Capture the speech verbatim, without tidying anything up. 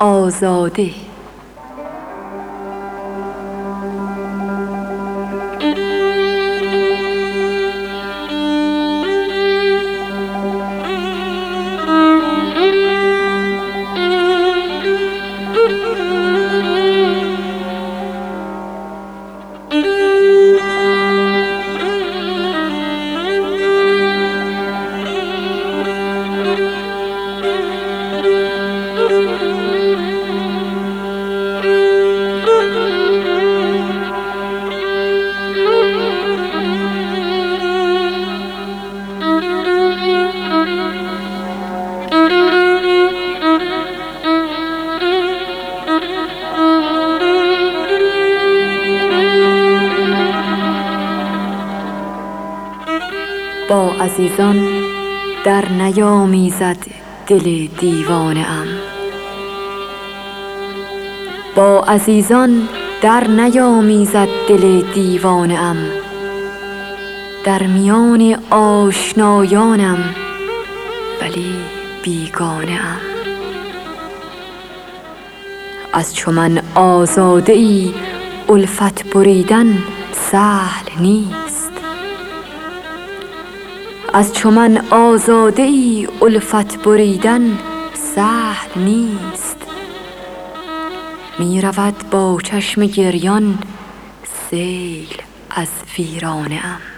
آزاده. با عزیزان در نیامیزد دل دیوانه ام، با عزیزان در نیامیزد دل دیوانه ام، در میان آشنایانم ولی بیگانه ام. از چو من آزاده ای الفت بریدن سهل نیست، از چو من آزاده ای الفت بریدن سهل نیست. می رود با چشم گریان سیل از ویرانه ام.